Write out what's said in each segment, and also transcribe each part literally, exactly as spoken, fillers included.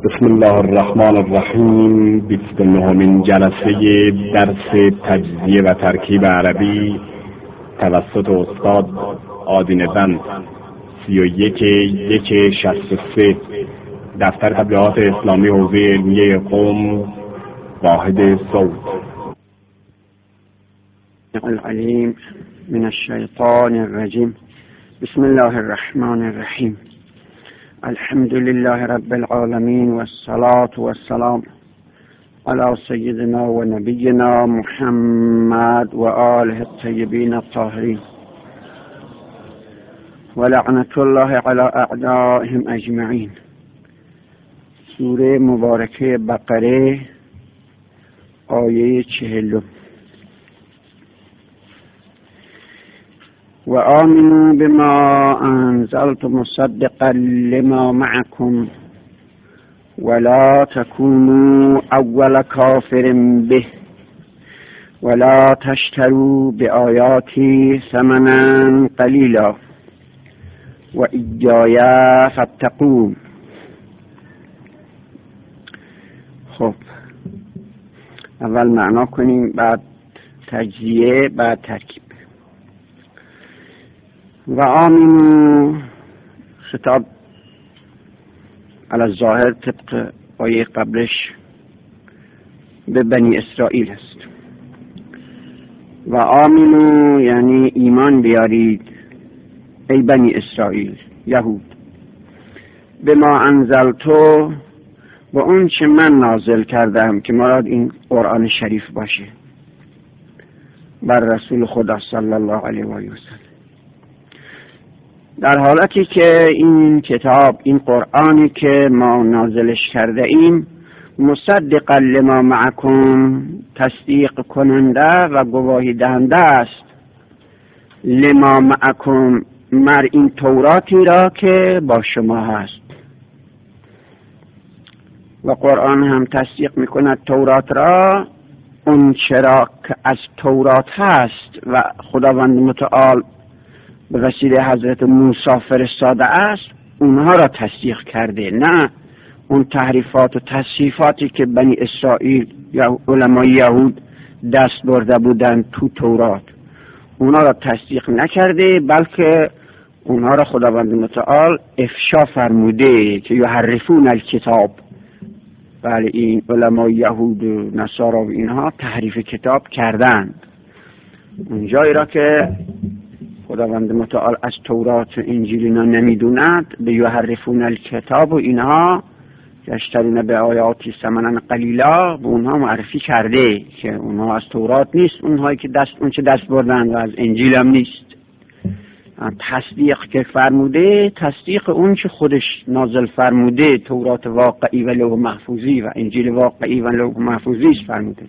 بسم الله الرحمن الرحیم. بیست و نهمین جلسه درس تجزیه و ترکیب عربی توسط استاد آدینه بند، سی و یک یک شصت و سه، دفتر تبلیغات اسلامی حوزه علمیه قم، واحد صوت. العلیم من الشیطان الرجیم. بسم الله الرحمن الرحیم. الحمد لله رب العالمين والصلاة والسلام على سيدنا ونبينا محمد وآله الطيبين الطاهرين ولعنة الله على أعدائهم أجمعين. سوره مبارکه بقره آیه چهلم. وآمنوا بما أنزلت مصدقا لما معكم ولا تكونوا أول كافر به ولا تشتروا بآياتي ثمنا قليلا وإياي فاتقون. خب اول معنا کنیم، بعد تجزیه، بعد ترکیب. و آمینو خطاب علی الظاهر طبق آیه قبلش به بنی اسرائیل است. و آمینو یعنی ایمان بیارید ای بنی اسرائیل، یهود، به ما انزلتو، و اون چه من نازل کردم، که مراد این قرآن شریف باشه، بر رسول خدا صلی الله علیه و آله و سلم. در حالتی که این کتاب، این قرآنی که ما نازلش کرده ایم، مصدقا لما معکم، تصدیق کننده و گواهی دهنده است، لما معکم، مر این توراتی را که با شما هست. و قرآن هم تصدیق میکند تورات را، اون چرا که از تورات هست و خداوند متعال به وسیله حضرت موسی فرستاده است، اونها را تصدیق کرده، نه اون تحریفات و تصحیفاتی که بنی اسرائیل یا علمای یهود دست برده بودن تو تورات، اونها را تصدیق نکرده، بلکه اونها را خداوند متعال افشا فرموده که یحرفون الکتاب. بله، این علمای یهود و نصارا و اینها تحریف کتاب کردند. اونجایی را که خداوند متعال از تورات و انجیل اینا نمیدوند، به یحرفون الکتاب و اینها یشترون به آیاتی ثمنا قلیلا، به اونها معرفی کرده که اونها از تورات نیست، اونهایی که دست اون چه دست بردن، و از انجیل هم نیست. تصدیق که فرموده، تصدیق اون چه خودش نازل فرموده، تورات واقعی و لوح محفوظی و انجیل واقعی و لوح محفوظی فرموده.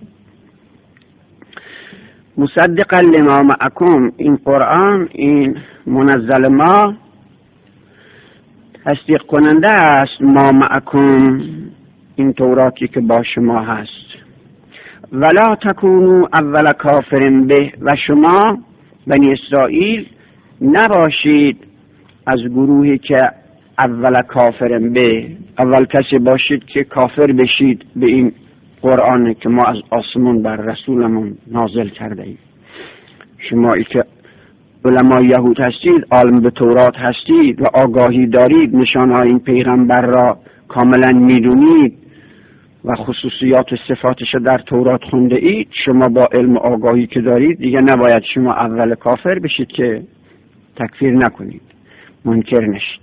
مصدقا لما معکم، این قرآن، این منزل ما، تصدیق کننده است ما معکم، این توراتی که با شما هست. ولا تکونوا اول کافر به، و شما بنی اسرائیل نباشید از گروهی که اول کافر به، اول کسی باشید که کافر بشید به این قرآن که ما از آسمان بر رسولمون نازل کرده ایم. شمایی که علمای یهود هستید، عالم به تورات هستید و آگاهی دارید، نشانهای این پیغمبر را کاملا میدونید و خصوصیات و صفاتش در تورات خونده اید، شما با علم و آگاهی که دارید دیگه نباید شما اول کافر بشید که تکفیر نکنید، منکر نشید.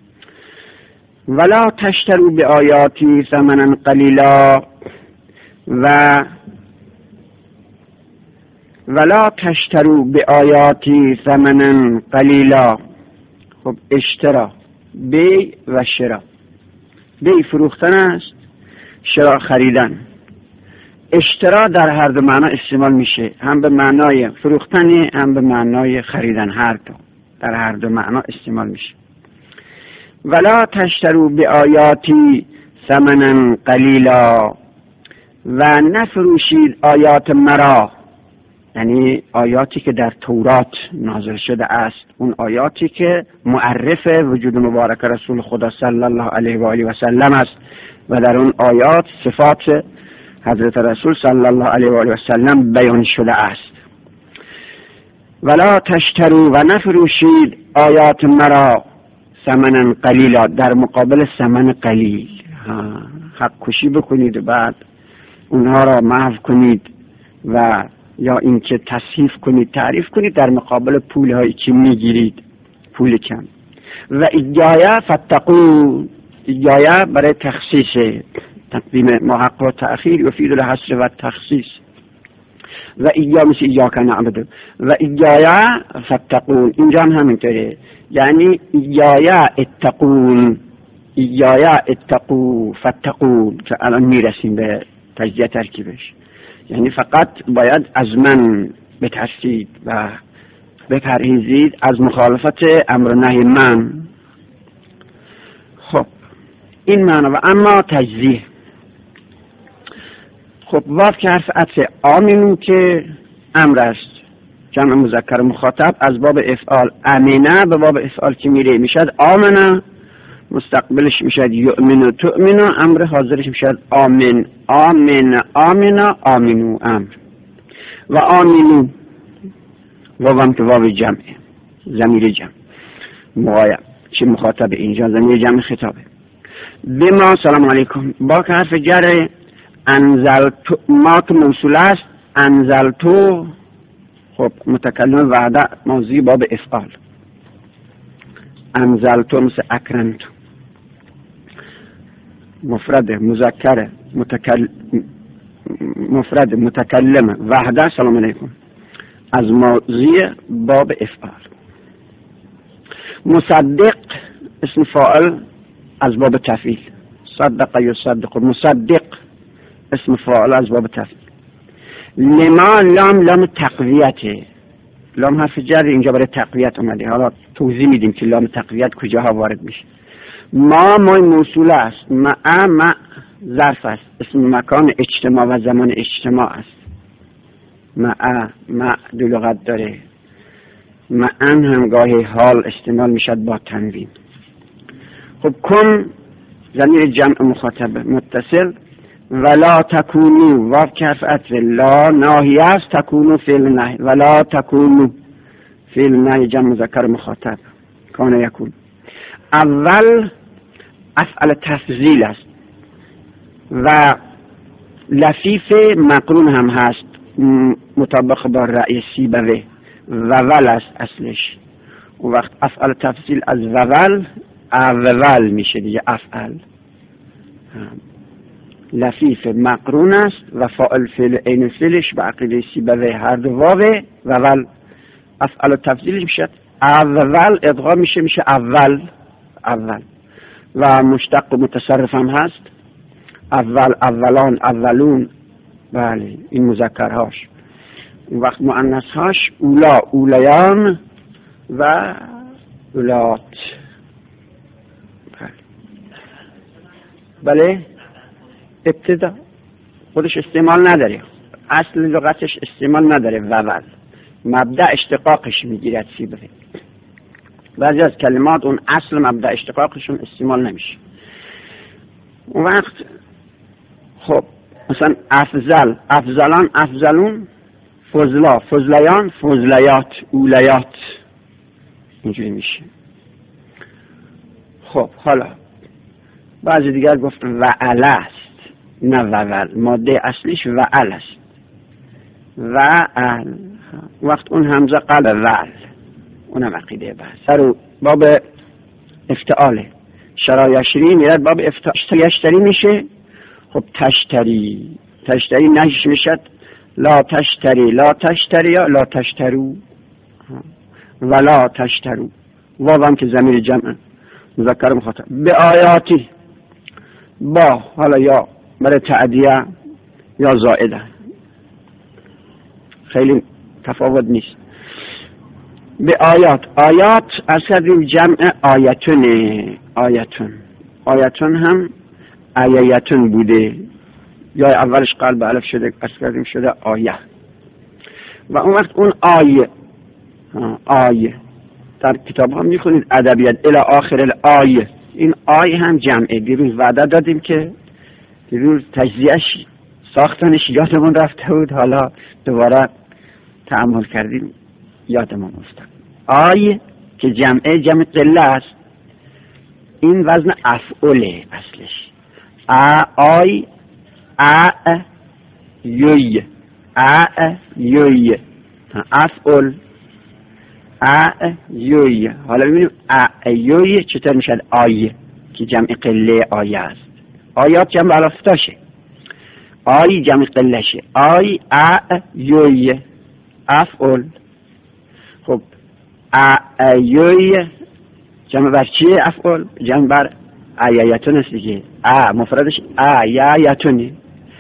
ولا تشتروا بآیاتی ثمنا قلیلا، و ولا تشتروا بآیاتی ثمنا قلیلا. خب اشترا، بی و شرا. بی فروختن است، شرا خریدن. اشترا در هر دو معنا استعمال میشه، هم به معنای فروختن، هم به معنای خریدن، هر دو در هر دو معنا استعمال میشه. ولا تشتروا بآیاتی ثمنا قلیلا، و نفروشید آیات مرا، یعنی آیاتی که در تورات نازل شده است، اون آیاتی که معرف وجود مبارک رسول خدا صلی الله علیه و آله و سلم است، و در اون آیات صفات حضرت رسول صلی الله علیه و آله و سلم بیان شده است. ولا تشتروا و نفروشید آیات مرا ثمنا قلیلا، در مقابل ثمن قلیل. حق کشی بکنید و بعد اونها را محو کنید و یا اینکه تصحیف کنید، تعریف کنید در مقابل پول هایی که میگیرید، پول کم. و ایجایه فتقون، ایجایه برای تخصیص، تقدیم محق و تأخیر یفید الحصر و تخصیص. و ایجا مثل ایجا که نعبد و ایجایه فتقون، اینجا هم همینطوره، یعنی ایجایه اتقون، ایجایه اتقو فتقون، که الان میرسیم به تجزیه ترکیبش. یعنی فقط باید از من بترسید و بپرهیزید از مخالفت امر نهی من. خب این معنی. و اما تجزیه، خب واو که حرف عطف، آمینو که امر است، جمع مذکر مخاطب، از باب افعال امینه به باب افعال که میره میشد آمنه، مستقبلش میشد یؤمنو تؤمنو، امر حاضرش میشد آمن آمن آمنا آمینو امر. و آمینو واوام که واو جمعه، ضمیر جمع مغایب، چه مخاطب اینجا ضمیر جمع خطابه. بما سلام علیکم، با که حرف جره، انزلتو ما که موصول است، انزلتو خب متکلم وعده موضوعی باب افعال، انزلتو مثل اکرمتو، مفرد مذکر متکل مفرد متکلم وحده سلام علیکم، از موضوعی باب افعال. مصدق اسم فاعل از باب تفعیل، صدق یصدق، مصدق اسم فاعل از باب تفعیل. لما لام لام تقویته، لام حرف جر اینجا برای تقویت اومده، حالا توضیح میدیم که لام تقویت کجاها وارد میشه. ما ما موصول است، مع مع ظرف است، اسم مکان اجتماع و زمان اجتماع است. مع مع دو لغت داره، معن هم گاهی حال استعمال میشد با تنوین. خب کن ضمیر جمع مخاطب متصل، ولا تکونو واو کف عطف، لا ناهی است، تکونو فعل نهی، ولا تکونو فعل نهی جمع مذکر مخاطب کان یکون. اول افعل تفضیل است و لفیف مقرون هم هست مطابق با رأی سیبوی، وول است اصلش. اون وقت افعل تفضیل از وول اول میشه دیگه، افعل لفیف مقرون است و فاعل فعل عین فعلش به عقیده سیبوی هر دو واوه، وول افعل تفضیل میشه اول، ادغام میشه میشه اول اول. و مشتق و متصرف هم هست، اول اولان اولون، بله این مذکرهاش. اون وقت مؤنثهاش اولا اولیان و اولات. بله بله ابتدا خودش استعمال نداره، اصل لغتش استعمال نداره، وول مبدأ اشتقاقش میگیرد سیبوی. بعضی از کلمات اون اصل مبدأ اشتقاقشون استعمال نمیشه. اون وقت خب مثلا افضل افضلان افضلون، فضلا فضلیان فضلیات اولیات، اینجوری میشه. خب حالا بعضی دیگر گفت وعل است، نه وول، ماده اصلیش وعل است، وعل. وقت اون همزه قلب وعل، اونم عقیده بحث سر باب افتعاله. شرا یشری میرد باب افتعال، یشتری میشه. خب تشتری تشتری نهیش میشد لا تشتری لا تشتری یا لا تشترو ولا تشترو. واو هم که ضمیر جمع مذکر مخاطب. به آیاتی با حالا یا برای تعدیه یا زائده، خیلی تفاوت نیست. به آیات، آیات از کردیم جمع آیتونه، آیتون آیتون هم آیتون بوده، یا اولش قلب الف شده از کردیم شده آیه. و اون وقت اون آیه آیه در کتاب هم میخونید ادبیات الی آخر آیه، این آیه هم جمعه. دیروز وعده دادیم که دیروز تجزیهش ساختنش یادمون رفته بود، حالا دوباره تأمل کردیم یادمون افتاد. آی که جمعه جمع قله است، این وزن افعوله اصلش. ا آی ا یوی ا یوی افعول ا یوی. حالا ببینیم ا یوی چطور میشد آی که جمع قله آیه است. آیات جمع الافتاشه، آی جمع قله شه. آی ا یوی افعول. خب ا یوی جمع بر چیه افعول؟ جمع بر آیاتون است دیگه. ا مفردش آیاتونه،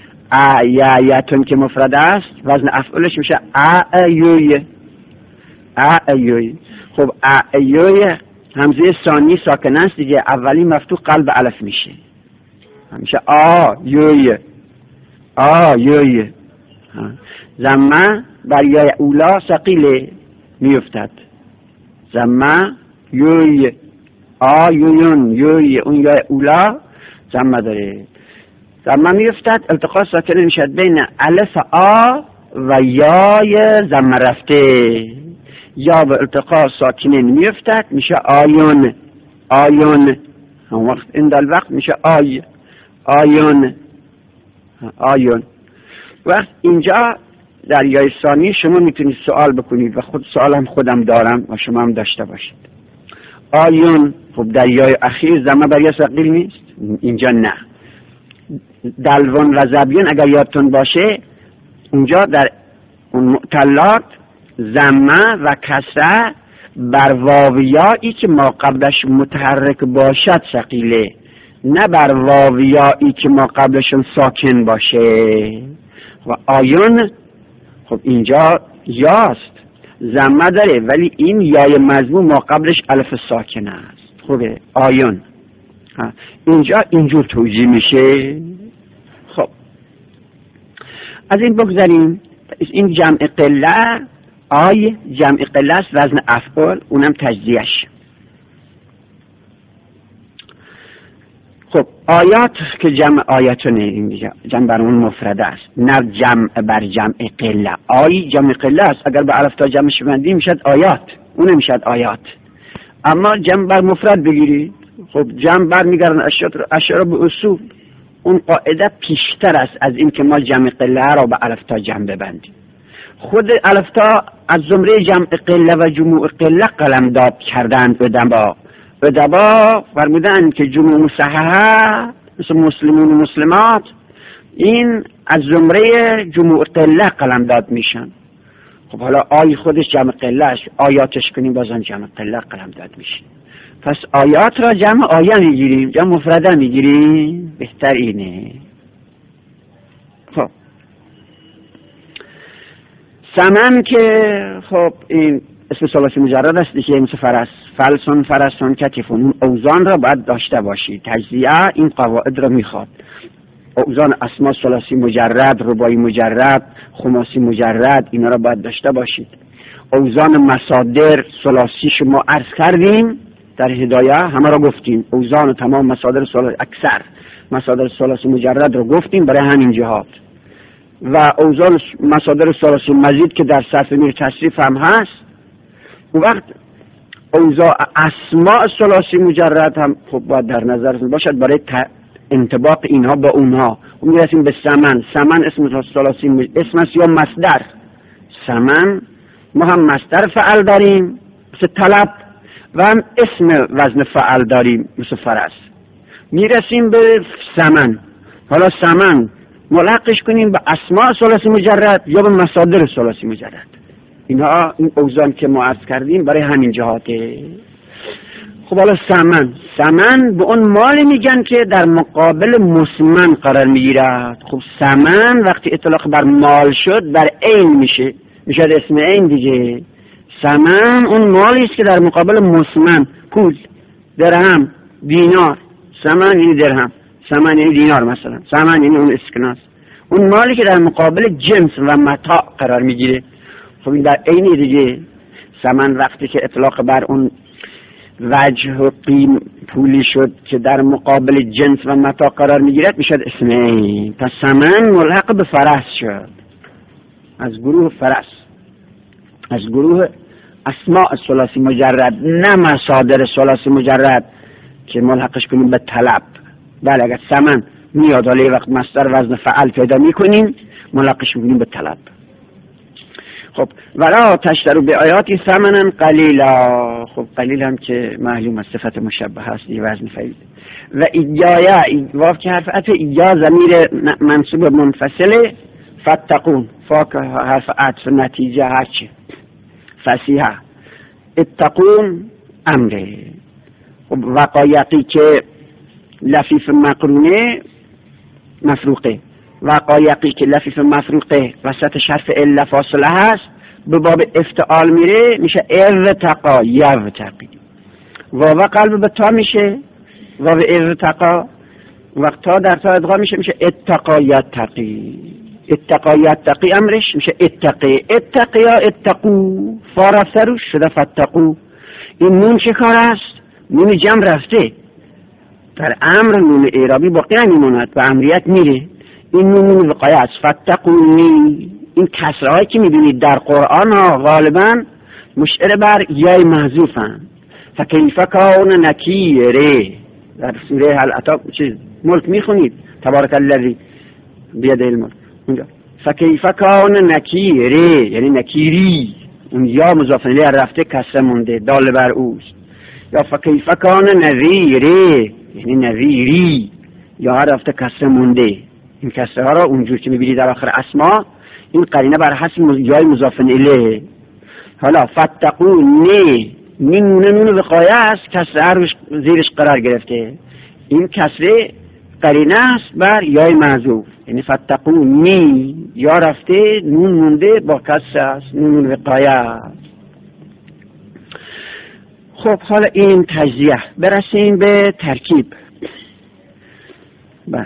آیاتون که مفرد است وزن افعولش میشه آیوی آیوی. خب آیوی همزه ثانی ساکن است دیگه، اولی مفتوح قلب الف میشه، میشه آیوی آیوی. زمه بر یای اولا ثقیله میفتد، زمه یوی آیویون یوی، اون یای اولا زمه داره، زمه میفتد. التقاء ساکنه میشد بین الف آ و یای زمه رفته، یا به التقاء ساکنه میفتد میشه آیون آیون. هم وقت این دل وقت میشه آی آیون آیون. وقت اینجا در یای ثانی شما میتونید سوال بکنید و خود سوال هم خودم دارم و شما هم داشته باشید. آیون خب در یای اخیر زمه بر یا ثقیل نیست، اینجا نه. دلوان و زبیون اگر یادتون باشه اونجا در اون معتلات زمه و کسره بر واویایی که ما قبلش متحرک باشد ثقیله، نه بر واویایی که ما قبلشون ساکن باشه. و آیون خب اینجا یاست، زمه داره ولی این یای مضموم ما قبلش الف ساکن است. خوبه آیون اینجا اینجور توجیه میشه. خب از این بگذاریم. این جمع قله، آی جمع قله است وزن افعال، اونم تجزیهش. خب آیات که جمع آیاتونه، اینجا جمع بر اون مفرد است، نه جمع بر جمع قله. آی جمع قله است، اگر به الف تا جمعش بندی میشد آیات، اون میشد آیات. اما جمع بر مفرد بگیری، خب جمع بر میگردن اشیاء به اصول، اون قاعده پیشتر است از این که ما جمع قله را به الف تا جمع ببندیم. خود الف تا از زمره جمع قله و جموع قله قلم داد کردند ادبا. ادبا فرمودند که جموع مصححه مثل مسلمون و مسلمات این از زمره جموع قله قلم داد میشن. خب حالا آی خودش جمع قله است، آیاتش کنیم بازم جمع قله قلم داد میشه. پس آیات را جمع آیه میگیریم، جمع مفرده میگیریم، بهتر اینه. خب سمن که خب این اسم ثلاثی مجرد است دیگه، مثل فرس، فلسون، فرسون، کتفون، اون اوزان را باید داشته باشید. تجزیه این قواعد را میخواد. اوزان اسما ثلاثی مجرد، رباعی مجرد، خماسی مجرد، اینا را باید داشته باشید. اوزان مصادر ثلاثی شما عرض کردیم در هدایه، همه را گفتیم. اوزان تمام مصادر ثلاثی، اکثر مصادر ثلاثی مجرد را گفتیم برای همین جهات. و اوزان مصادر ثلاثی مزید که در صرف میر تصریف هم هست. اون وقت اوزان اسماء ثلاثی مجرد هم خب باید در نظر باشد برای انطباق اینها با اونها. اون میرسیم به سمن. سمن اسم ثلاثی مج... اسم است یا مصدر. سمن ما هم مصدر فعل داریم مثل طلب و هم اسم وزن فعل داریم مثل فرس. میرسیم به سمن. حالا سمن ملحقش کنیم به اسماء ثلاثی مجرد یا به مصادر ثلاثی مجرد. اینها این اوزان که ما عرض کردیم برای همین جهاته. خب حالا سمن، سمن به اون مالی میگن که در مقابل مسمن قرار میگیرد. خب سمن وقتی اطلاق بر مال شد بر عین میشه، میشه اسم عین دیگه. سمن اون مالی است که در مقابل مسمن، پول، درهم، دینار. سمن یعنی درهم، سمن یعنی دینار مثلا، سمن یعنی اون اسکناس، اون مالی که در مقابل جنس و متاع قرار میگیره. خب این در عینی دیگه. سمن وقتی که اطلاق بر اون وجه و قیم پولی شد که در مقابل جنس و متاع قرار میگیرد میشد اسمین. پس ثمن ملحق به فرس شد، از گروه فرس، از گروه اسماء ثلاثی مجرد، نه مصادر ثلاثی مجرد که ملحقش کنیم به طلب. بله اگر ثمن میاد حالا وقت مصدر وزن فعل پیدا میکنیم ملحقش میکنیم به طلب. خب ولا تشتروا بآیاتی ثمنا قلیلا. خب قلیل هم که معلوم است صفت مشبه هست، یه وزن فعیل. و ایجایا، واو که حرف عطف، ایجا ضمیر منصوب منفصله، فتقون فا که حرف عطف نتیجه هرچی فسیحه، اتقون امره. خب وقایقی که لفیف مقرونه مفروقه، وقایقی که لفیف مفروقه وسطش حرف الا فاصله هست به باب افتعال میره میشه ارتقا یوتقی. واو قلب به تا میشه واو ارتقا، وقت تا در تا ادغام میشه میشه اتقا یتقی. اتقا یتقی امرش میشه اتقی. اتقیا اتقو، فا رفته روش شده فتقو. این نون چه کار است؟ نون جمع رفته، در امر نون اعرابی باقی نمیماند و امریت میره. این نون وقایه است، فتقونی. این کسرهایی که میبینید در قرآن ها غالبا مشعر بر یای محذوفن. فکیف کان نکیره، در سوره هل اتی چیز ملک میخونید تبارک الذی بیده الملک، اونجا فکیف کان نکیره یعنی نکیری، اون یا مضاف الیه رفته کسره مونده دال بر اوست. یا فکیف کان نذیره یعنی نذیری، یا رفته کسره مونده. این کسره ها را اونجور که میبینید در آخر اسما این قرینه بر حسب یای مضاف الیه. حالا فتقونی نون نون وقایه است، کسره روش زیرش قرار گرفته. این کسره قرینه است بر یای محذوف، یعنی فتقونی یا رفته نون مونده با کسره است، نون وقایه. خب حالا این تجزیه، برسیم به ترکیب. بله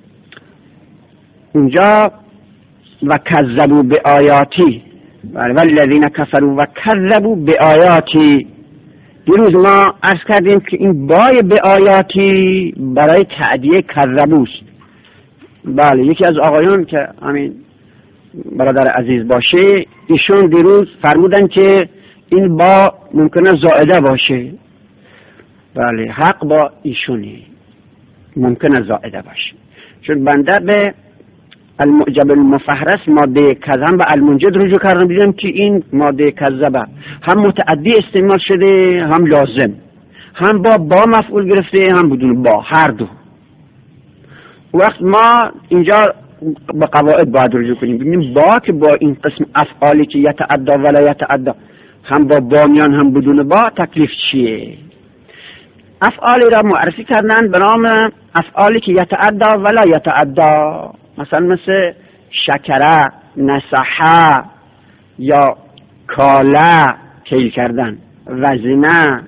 اونجا و کذبوا به آیاتی، بله والذین کفروا و کذبوا به آیاتی. دیروز ما عرض کردیم که این بای به آیاتی برای تعدیه کذبوست. بله یکی از آقایان که همین برادر عزیز باشه ایشون دیروز فرمودن که این با ممکنه زائده باشه. بله حق با ایشونی، ممکنه زائده باشه، چون بنده به المعجب المفهرس ماده کذب و المنجد رجوع کردم، دیدم که این ماده کذبه هم متعدی استعمال شده هم لازم، هم با با مفعول گرفته هم بدون با، هر دو. وقت ما اینجا به قواعد باید رجوع کنیم ببینیم با که با این قسم افعالی که یتعدی ولا یتعدی هم با با میان هم بدون با تکلیف چیه. افعالی را معرفی کردن به نام افعالی که یتعدی ولا یتعدی، مثلا مثل شکره، نصحه یا کاله کیل کردن، وزنه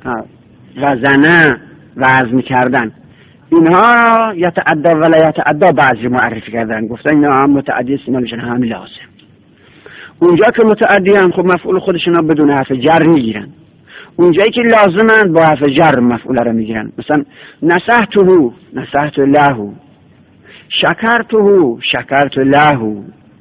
وزنه وزن کردن. اینها یتعدی ولا یتعدی بعضی معرفی کردن، گفتن اینا هم متعدی استعمالشون هم لازم. اونجا که متعدی هم خب مفعول خودشون هم بدون حرف جر میگیرن، اونجایی که لازمن با حرف جر مفعول رو میگیرن. مثلا نصحته نصحت له، شکرته شکرت له،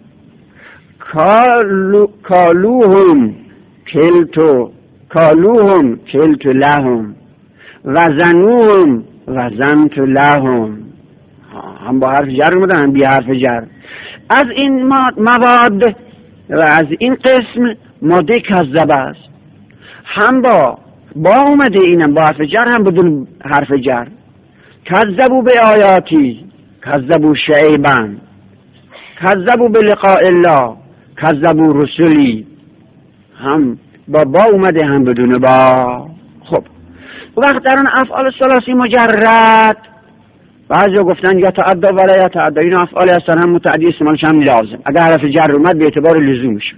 کالو کالوهم کلتو کالوهم کلت لهم، وزنوهم وزنت لهم. هم با حرف جر اومدن هم بی حرف جر. از این مواد و از این قسم ماده کذب است، هم با با اومده اینم با حرف جر هم بدون حرف جر. کذبوا به آیاتی، کذبوا شعیبا، کذبوا به لقاء الله، کذبوا رسلی، هم با با اومده هم بدون با. خب وقت در اون افعال ثلاثی مجرد بعضی گفتن یتعدی ولا یتعدی، این افعال هستن هم متعدی استعمالش هم لازم، اگر حرف جر اومد به اعتبار لزومش.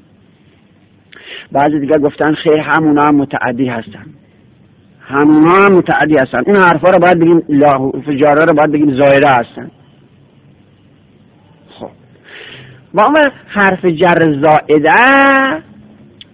بعضی دیگر گفتن خیر همونا هم متعدی هستن، همونا هم متعدی هستن، اون حرفا رو باید بگیم لاهو، جاره رو باید بگیم زائده هستن. خب با اون حرف جر زائده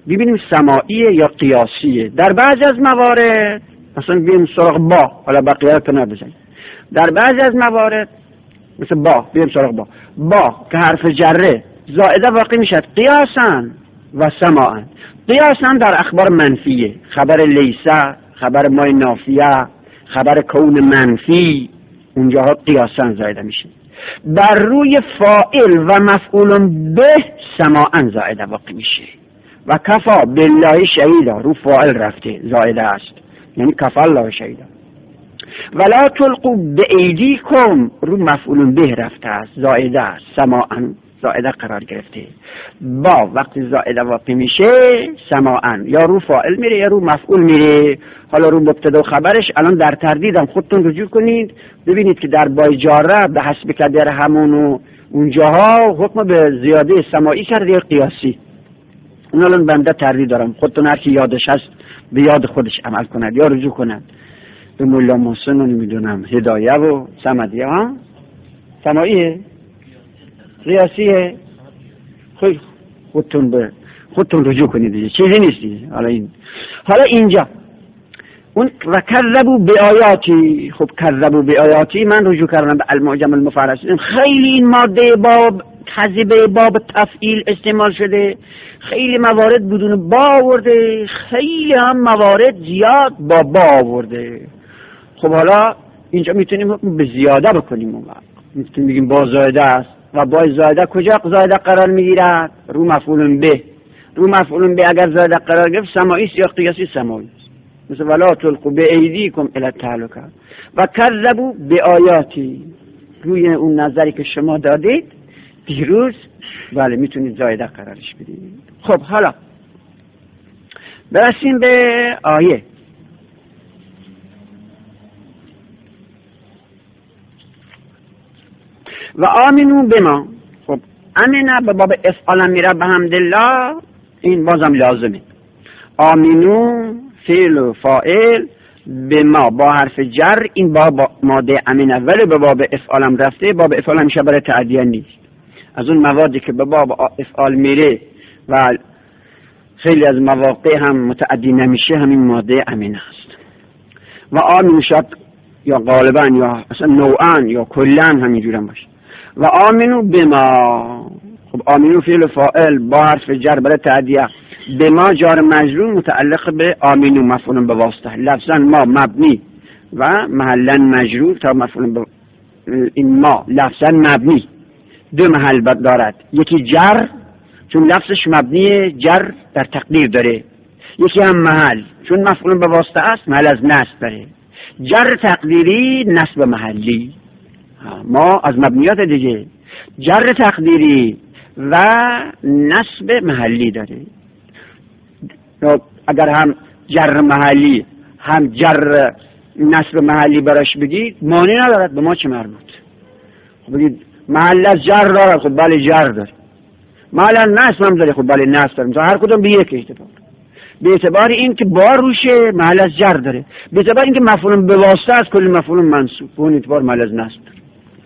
ببینیم سماعیه یا قیاسیه. در بعضی از موارد مثلا بیم سراغ با، حالا بقیه رو نبزنیم، در بعضی از موارد مثل با، بیم سراغ با با که حرف جره زائده واقع میشد قیاسا و سماعا. قیاسا در اخبار منفیه، خبر لیسه، خبر مای نافیه، خبر کون منفی، اونجاها قیاسا زائده میشه. بر روی فاعل و مفعول به سماعا زائده واقع میشه. و کفا بالله شهیدا، رو فاعل رفته زائده است، یعنی کفا الله شهیدا. ولا تلقوا بایدیکم، رو مفعول به رفته است، زائده است، سماعا زائده قرار گرفته. با وقتی زائده واقع میشه سماعا یا رو فاعل میره یا رو مفعول میره. حالا رو مبتدا و خبرش الان در تردیدم، خودتون رجوع کنید ببینید که در بای جاره به حسب کدر همون و اونجاها حکم به زیاده سماعی کرده یا قیاسی. اون الان بنده تردید دارم، خودتون هر کی یادش هست به یاد خودش عمل کند یا رجوع کند به مولا محسن و نمیدونم هدایه و صمدیه. ها سماعیه قیاسیه، خود خودتون به خودتون رجوع کنید دیگه، چیزی نیست دیگه. حالا این حالا اینجا اون و کذبوا بیااتی، خب کذبوا بیااتی من رجوع کردم به المعجم المفرس. خیلی این ماده باب کذبه باب تفعیل استعمال شده، خیلی موارد بدون با آورده، خیلی هم موارد زیاد با با آورده. خب حالا اینجا میتونیم به زیاده بکنیم، اون وقت میتونیم بگیم با زائده است. و با زائده کجا زائده قرار میگیرد؟ رو مفعول به. رو مفعول به اگر زائده قرار گرفت سماعی است یا قیاسی؟ سماعی است. مثل ولا تلقوا بایدیکم الی التهلکه. و کذبوا بیااتی، روی اون نظری که شما دادید دیروز بله میتونید زائده قرارش بدید. خب حالا برسیم به آیه. و آمنو بما، خب امنه به باب افعال میره به حمدالله، این بازم لازمه. آمنو فعل و فاعل، بما با حرف جر، این باب ماده امنه ولی به باب افعالم رفته. باب افعال میشه برای تعدیه نیست، از اون موادی که به باب افعال میره و خیلی از مواقع هم متعدی نمیشه همین ماده امنه است. و آمنو شد یا غالبا یا اصلا نوعا یا کلن همینجور هم باشه. و آمنو بما، خب آمنو فعل فاعل با حرف جر برای تعدیه، بما جار مجرور متعلق به آمنو مفعول به واسطه، لفظا ما مبنی و محلا مجرور تا مفعول به این ما لفظا مبنی دو محل دارد، یکی جر چون لفظش مبنی جر در تقدیر داره، یکی هم محل چون مفعول به واسطه است محل از نصب داره. جر تقدیری نصب محلی، ما از مبنیات دیگه جر تقدیری و نصب محلی داره. اگر هم جر محلی هم جر نصب محلی براش بگید معنی ندارد، به ما چه مربوط؟ خب بگید محل از جر داره، خب بله جر داره. محل از نصب هم داره، خب بله نصب داره. هر کدوم به یک اعتبار، به اعتبار این که بار روشه محل از جر داره، به اعتبار این که مفعول به واسطه است کل مفعول منصوب، به اون اعتبار محل از نصب داره.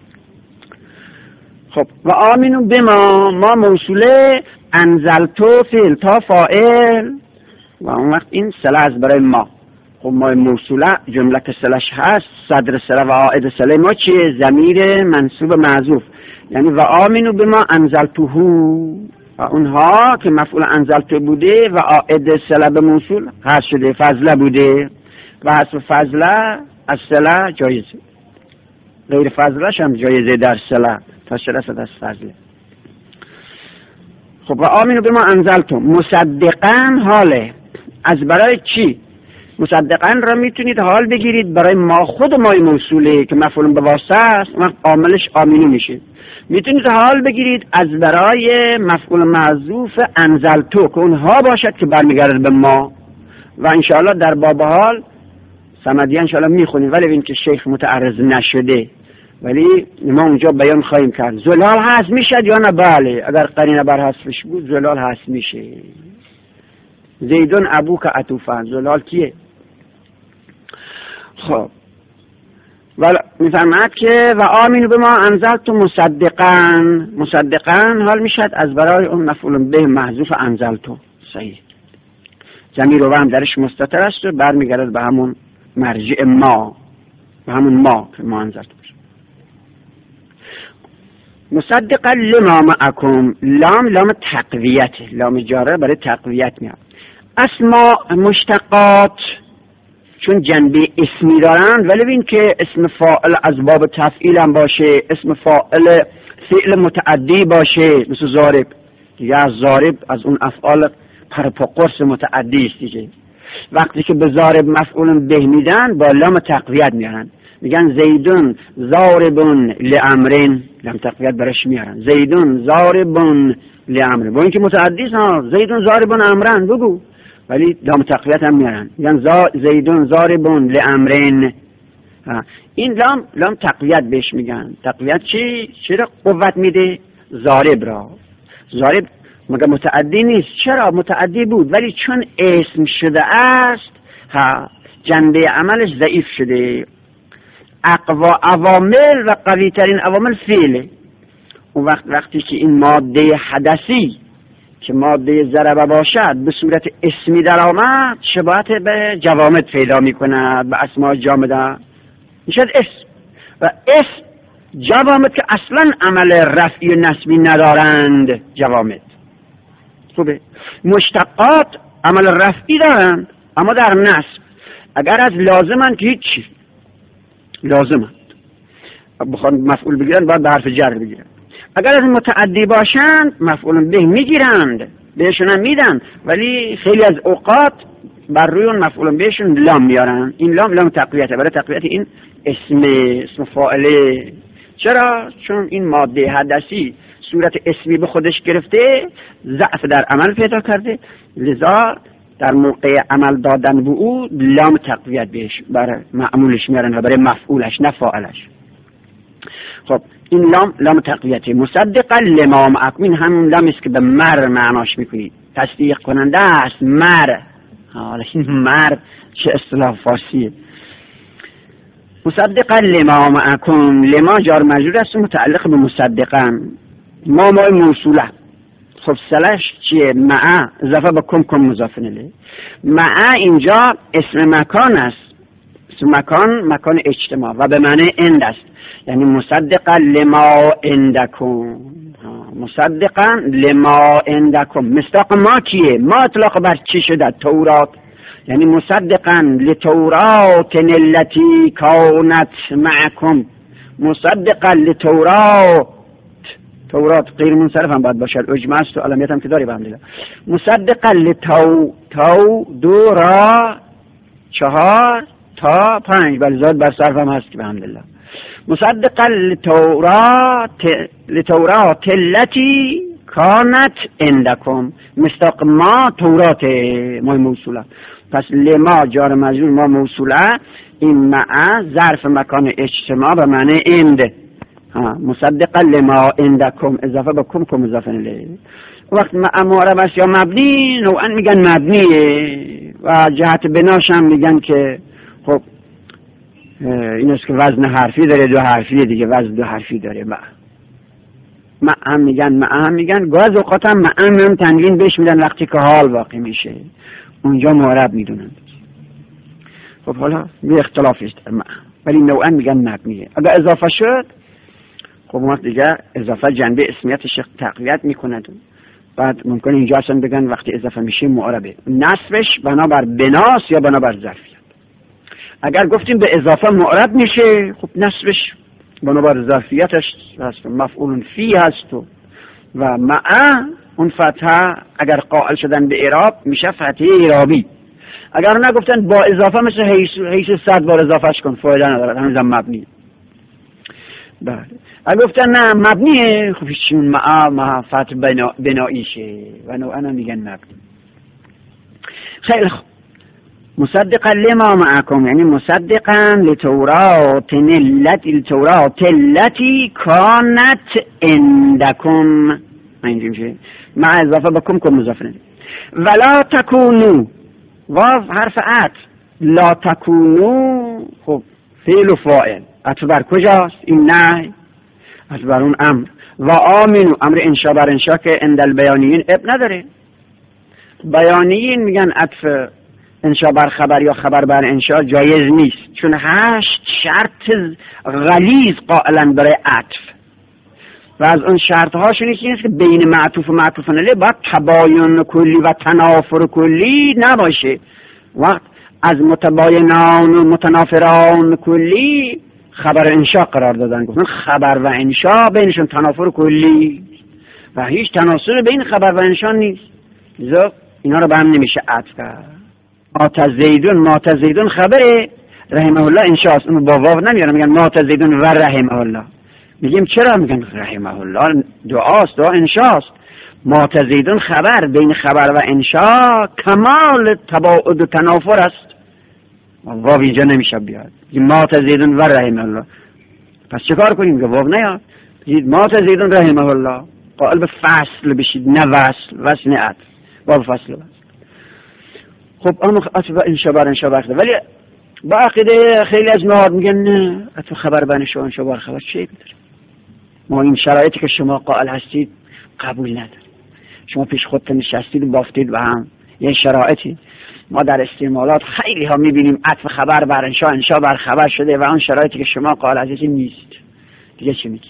خب و آمنو بما، ما موصوله، انزلتو فعل تا فاعل و اون وقت این صله از برای ما. خب ما موصوله جمله که صلهش هست، صدر صله و عائد صله ما چیه؟ ضمیر منصوب معذوف، یعنی و آمنو بما انزلتوهو، و اونها که مفعول انزلتو بوده و عائد صله به موصول هست شده فضله بوده و حذف فضله از صله جایزه، غیر فضلش هم جایزه در صله تا شرست از فضله. خب و آمنو بما انزلتم مصدقاً حاله، از برای چی؟ مصدقاً را میتونید حال بگیرید برای ما خود مای موصوله که مفعول به واسطه است، وقت عاملش آمنو میشه. میتونید حال بگیرید از برای مفعول محذوف انزلتو که اونها باشد که برمیگرده به ما و انشاءالله در باب حال صمدیه انشاءالله میخونیم، ولی این که شیخ متعرض نشده ولی ما اونجا بیان خواهیم کرد. زلال هست میشد یا نه؟ بله، اگر قرینه بر حذفش بود زلال هست میشه. زیدون ابو که عطوفن، زلال کیه؟ خب ولی میفرماد که و آمینو به ما انزلتو مصدقاً، مصدقاً حال میشد از برای اون مفعول به محذوف انزلتو. صحیح. ضمیر و هم درش مستتر است و برمیگرد به همون مرجع ما، به همون ما که ما انذرت باشه. مصدقا لما معکم، لام لام تقویت، لام جاره برای تقویت میاد. اسما مشتقات چون جنبه اسمی دارند، ولی ببین که اسم فاعل از باب تفعیل هم باشه، اسم فاعل فعل متعدی باشه، مثل ضارب دیگه، از ضارب از اون افعال پرپقرس متعدی است دیگه. وقتی که به ضارب مفعول به میدن با لام تقویت میارن، میگن زیدون ضاربون لامرین، لام تقویت برش میارن، زیدون ضاربون لامرین، با اینکه متعدی است ها، زیدون ضاربون امرن بگو، ولی لام تقویت هم میارن، میگن زیدون ضاربون لامرین. این لام لام تقویت بهش میگن. تقویت چی؟ چرا قوت میده؟ ضارب را. ضارب مگه متعدی نیست؟ چرا متعدی بود، ولی چون اسم شده است ها، جنبه عملش ضعیف شده. اقوا عوامل و قوی ترین عوامل فعله. اون وقت وقتی که این ماده حدثی که ماده ضربه باشد به صورت اسمی در آمد، شباهت به جوامد پیدا می کند، به اسماء جامده میشد اسم. و اسم جوامد که اصلا عمل رفعی و نسبی ندارند، جوامد خوبه. مشتقات عمل رفعی دارند اما در نسب، اگر از لازمند که هیچی، لازمند بخوان مفعول بگیرن باید به حرف جر بگیرن. اگر از متعدی باشند مفعول به میگیرند، بهشون هم میدن، ولی خیلی از اوقات بر روی اون مفعول بهشون لام میارن. این لام لام تقویته، برای تقویت این اسم اسم فاعله. چرا؟ چون این ماده حدثی صورت اسمی به خودش گرفته، ضعف در عمل پیدا کرده، لذا در موقع عمل دادن به او لام تقویت بهش برای معمولش میارن و برای مفعولش نه فاعلش. خب این لام لام تقویته. مصدقا لما معکم، این همون لام است که به مر معناش میکنید، تصدیق کننده است. مر، حالا این مر چه اصطلاح فارسیه. مصدقا لما معکم، لما جار مجرور است متعلق به مصدقا، ما ما موصوله. خب سلش چیه؟ مع اضافه به کم کم مضاف الیه. مع اینجا اسم مکان است، اسم مکان مکان اجتماع و به معنی اند است، یعنی مصدقا لما عندکم، مصدقا لما عندکم. مصداق ما کیه؟ ما اطلاق بر چی شده؟ تورات، یعنی مصدقا لتورات التي كانت معكم، مصدقا لتورات، تورات غیر منصرف هم باید باشد، اجماع است و علمیت هم که داری بحمدالله. مصدقا لتو تو دو را چهار تا پنج، بل زاد بر صرف هم هست که بحمدالله. مصدقا لتورات لتورات التي كانت عندكم، مصداق ما تورات ما موصوله. پس لما جار مجرور ما موصوله، این مع ظرف مکان اجتماع به معنی اند. مصدقا لما عندکم اضافه به کم کم اضافه الیه. وقت مع معرب است یا مبنی، نوعا میگن مبنیه و جهت بناش هم میگن که خب این است که وزن حرفی داره، دو حرفی دیگه، وزن دو حرفی داره. مع مع هم میگن، مع هم میگن، گاز اوقات هم مع هم تنوین بهش میدن وقتی که حال واقع میشه، اونجا معرب میدونن. خب حالا یه اختلافی است در مع، ولی نوعا میگن مبنیه. اگر اضافه شد خب وقت دیگه اضافه جنبه اسمیتش تقویت میکند. بعد ممکنه اینجا اصلا بگن وقتی اضافه میشه معربه، نصبش بنابر بناس یا بنابر ظرفیت. اگر گفتیم به اضافه معرب میشه، خب نصبش بنابر ظرفیتش هست، مفعول فی هست و و مع اون فتحه اگر قائل شدن به اعراب میشه فتحه اعرابی. اگر نگفتن با اضافه مثل حیث حیث صد بار اضافهش کن، فایده نداره، هنوزم مبنی. بله اگر گفتن نه مبنیه، خب هیچون مع مع فتح بنا بناییشه و نوعا میگن مبنی. خیلی خوب. مصدقا لما معكم، یعنی مصدقا لتورات التي التورات التي كانت عندكم، اینجوری میشه مع اضافه به کم کم مضاف الیه. ولا تکونو، واو حرف عطف، لا تکونو خب فعل و فاعل، عطف بر کجاست؟ این نه، عطف بر اون امر. و آمنو، امر انشا بر انشا که عند البیانیین اب نداره. بیانیین میگن عطف انشا بر خبر یا خبر بر انشا جایز نیست، چون هشت شرط غلیظ قائلا برای عطف و از اون شرط هاشون یکی نیست که بین معطوف و معطوف علیه باید تباین کلی و تنافر کلی نباشه. وقت از متباینان و متنافران کلی خبر انشا قرار دادن، گفتن خبر و انشا بینشون تنافر کلی و هیچ تناسب بین خبر و انشا نیست، لذا اینا رو به هم نمیشه عطف کرد. مات زیدون، مات زیدون خبره، رحمه الله انشاست، اونو با واو نمیارن میگن مات زیدون و رحمه الله. میگیم چرا؟ میگن رحمه الله دعاست، دعا انشاست. مات زیدون خبر، بین خبر و انشا کمال تباعد و تنافر است، واو اینجا نمیشه بیاد. مات زیدون و رحمه الله، پس چه کار کنیم؟ که واو نیاد، مات زیدون رحمه الله، قائل به فصل بشید نه وصل، وصل نه عطف، واو فصل وصل. خب اما عطف انشا بر انشا بر خبر، ولی با عقیده خیلی از نهاد میگن نه عطف خبر بر انشا انشا بر خبر چه میداره، ما این شرایطی که شما قائل هستید قبول نداریم. شما پیش خودتون نشستید و بافتید و هم یه شرایطی، ما در استعمالات خیلی ها میبینیم عطف خبر بر انشا انشا بر خبر شده و اون شرایطی که شما قائل هستید نیست، دیگه چی میگید؟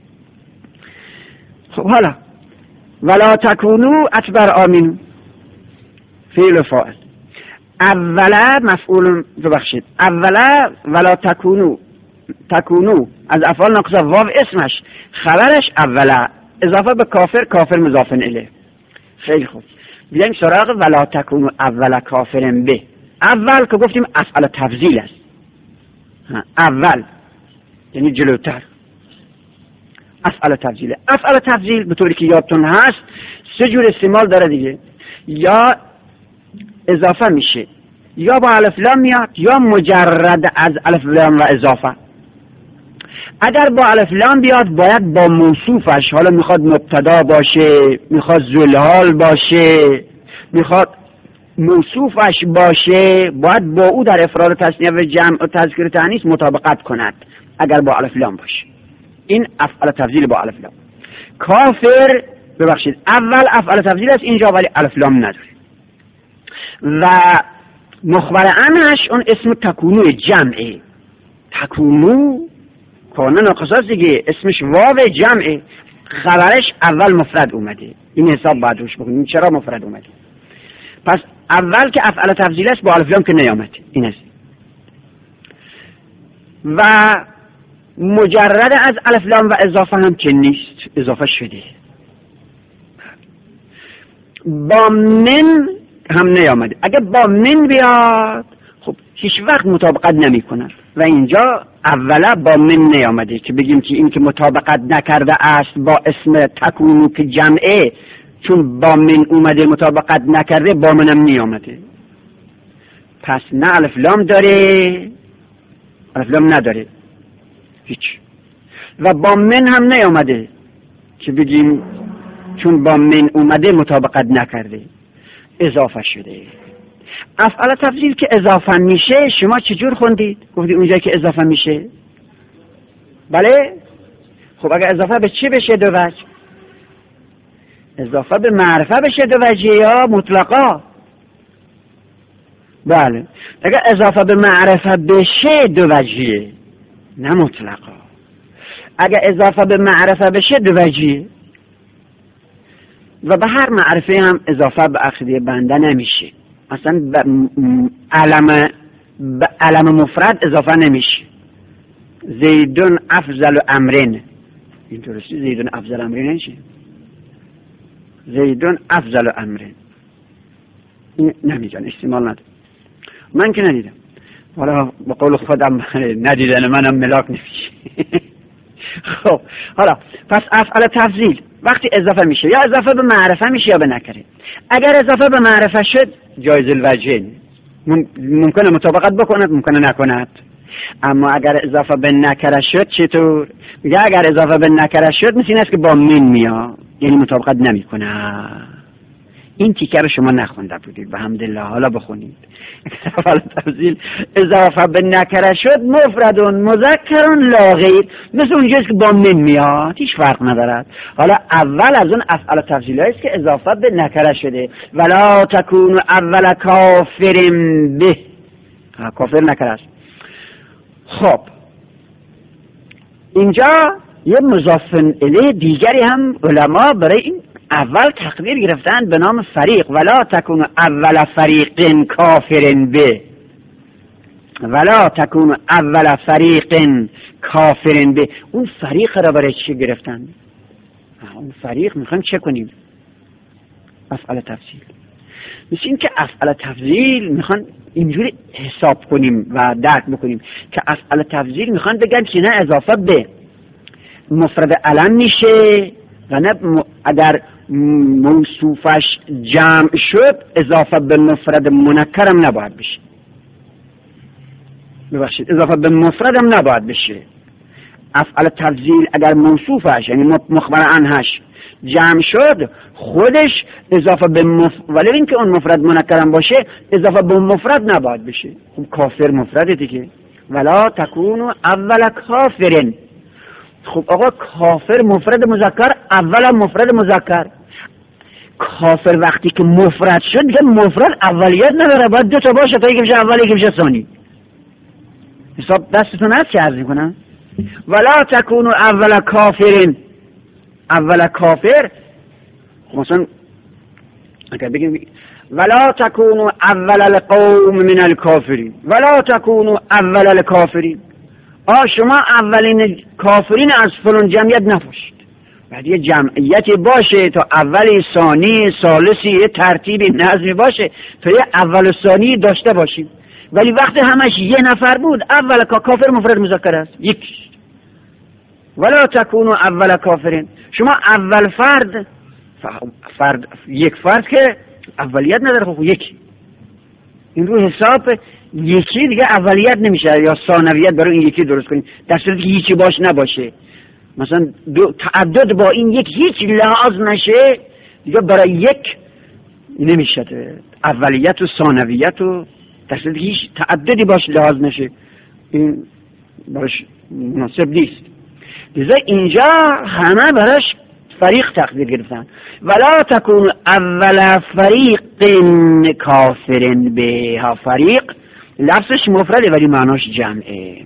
خب حالا ولا تکونو عطف بر آمینو فعل فاعل، اولا مفعول ببخشید اولا ولا تکونو، تکونو از افعال ناقصه، واو اسمش، خبرش اولا، اضافه به کافر، کافر مضاف الیه. خیلی خوب، بیایم سراغ ولا تکونو اولا کافرن به. اول که گفتیم افعال تفضیل است، اول یعنی جلوتر، افعال تفضیل. افعال تفضیل به طوری که یادتون هست سه جور استعمال داره دیگه، یا اضافه میشه، یا با الف لام میاد، یا مجرد از الف لام و اضافه. اگر با الف لام بیاد باید با موصوفش، حالا میخواد مبتدا باشه، میخواد ذوالحال باشه، میخواد موصوفش باشه، باید با او در افراد تثنیه و جمع و تذکیر تانیث مطابقت کند اگر با الف لام باشه. این افعال تفضیل با الف لام. کافر ببخشید اول افعال تفضیل است اینجا ولی الف لام نداره و مخبر عنش اون اسم تکونو جمعه، تکونو کانه ناقصاست دیگه، اسمش واو جمعه، خبرش اول مفرد اومده، این حساب باید روش بکنیم چرا مفرد اومده. پس اول که افعال تفضیل است با الف لام که نیامده، این است. و مجرد از الف لام و اضافه هم که نیست، اضافه شده. با من هم نیامده، اگه با من بیاد خب هیچ وقت مطابقت نمی کند و اینجا اولا با من نیامده که بگیم که این که مطابقت نکرده است با اسم تکونو که جمعه، چون با من اومده مطابقت نکرده با منم نیامده، پس نه الف لام داره الف لام نداره هیچ، و با من هم نیامده که بگیم چون با من اومده مطابقت نکرده، اضافه شده. افعال تفضیل که اضافه میشه شما چجور خوندید؟ گفتید اونجایی که اضافه میشه، بله؟ خب اگر اضافه به چی بشه دو وجه؟ اضافه به معرفه بشه دو وجه یا مطلقا؟ بله، اگر اضافه به معرفه بشه دو وجهیه نه مطلقا. اگر اضافه به معرفه بشه دو وجهیه و به هر معرفه هم اضافه به عقیده بنده نمیشه، اصلا به علم به علم مفرد اضافه نمیشه. زیدون افضل امرین، این درستی زیدون افضل امرین نمیشه، زیدون افضل امرین این نمیگن، استعمال نداره، من که ندیدم، حالا به قول خودم ندیدن منم ملاک نمیشه. خب حالا پس افعال تفضیل وقتی اضافه میشه یا اضافه به معرفه میشه یا به نکره. اگر اضافه به معرفه شد جایز الوجهین، ممکنه مطابقت بکند ممکنه نکند. اما اگر اضافه به نکره شد چطور؟ میگه اگر اضافه به نکره شد مثل این است که با من میاد، یعنی مطابقت نمیکنه. این تیکه رو شما نخونده بودید، بحمدالله حالا بخونید. اول تفضیل اضافه به نکره شد مفردون مذکرون لا غیر، مثل اونجاست که با من میاد، هیچ فرق ندارد. حالا اول از اون افعال تفضیلی است که اضافه به نکره شده، ولا تکون اول کافر به، کافر نکره است. خب اینجا یه مضاف الیه دیگری هم علما برای این اول تقدیر گرفتن به نام فریق، ولا تکون اول فریق کافر به، ولا تکون اول فریق کافر به. اون فریق را برای چی گرفتن؟ اون فریق میخوایم چه کنیم؟ افعال تفضیل. مثل این که افعال تفضیل میخوان اینجوری حساب کنیم و درک بکنیم که افعال تفضیل میخوان بگن که نه اضافه به مفرد علم میشه و نه اگر موصوفش جمع شد اضافه به مفرد منکرم نباید بشه. ببخشید اضافه به مفردم نباید بشه. افعال تفضیل اگر موصوفش یعنی مخبر عنهش جمع شد خودش اضافه به مف... ولی اینکه اون مفرد منکرم باشه اضافه به مفرد نباید بشه. خب کافر مفرده دیگه، ولا تکونو اول کافرن. خب آقا کافر مفرد مذکر، اولا مفرد مذکر. کافر وقتی که مفرد شد دیگه مفرد اولیت نداره، باید دو تا باشه تا یکی بشه اولی یکی بشه ثانی. حساب دستتون هست که عرض میکنم ولا تکونو اول کافرین، اول کافر مثلا اگر بگیم ولا تکونو اول القوم من الکافرین، ولا تکونو اول الکافرین، آ شما اولین کافرین از فلان جمعیت نباشید. بعد یه جمعیتی باشه تا اولی ثانی ثالثی یه ترتیبی نظمی باشه تا یه اول و ثانی داشته باشیم. ولی وقتی همش یه نفر بود اول کافر مفرد مذکر است یک. ولا تکونو اول کافرین، شما اول فرد فرد یک فرد که اولیت نداره خب یکی، این رو حساب یکی دیگه اولیت نمیشه یا ثانویت برای این یکی درست کنیم در صورتی که هیچی باش نباشه. مثلا دو تعدد با این یک هیچ لحاظ نشه دیگه برای یک نمیشه اولیت و ثانویت و در صورتی که هیچ تعددی باش لحاظ نشه این براش مناسب نیست. لذا اینجا همه براش فریق تقدیر گرفتن. ولا تکون اول فریق کافر به ها، فریق لفظش مفرده ولی معناش جمعه.